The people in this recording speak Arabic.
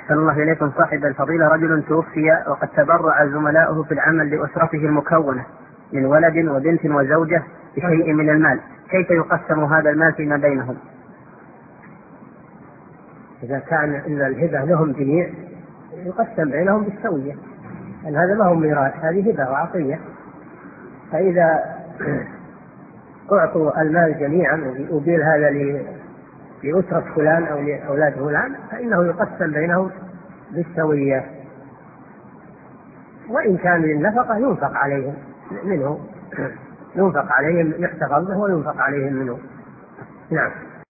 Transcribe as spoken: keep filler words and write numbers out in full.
صلى الله إليكم صاحب الفضيلة، رجل توفي وقد تبرع زملاؤه في العمل لأسرته المكونة من ولد وبنت وزوجة بشيء من المال، كيف يقسم هذا المال فيما بينهم؟ إذا كان إن الهبة لهم جميع يقسم بينهم بالسوية، لأن هذا ما هو ميراث، هذه هبة وعطية. فإذا أعطوا المال جميعا وقيل هذا لأسرة فلان أو لأولاد فلان فإنه يقسم بينهم بالسوية، وإن كان للنفقة ينفق عليهم منه، ينفق عليهم يحتفظ به وينفق عليهم منه. نعم.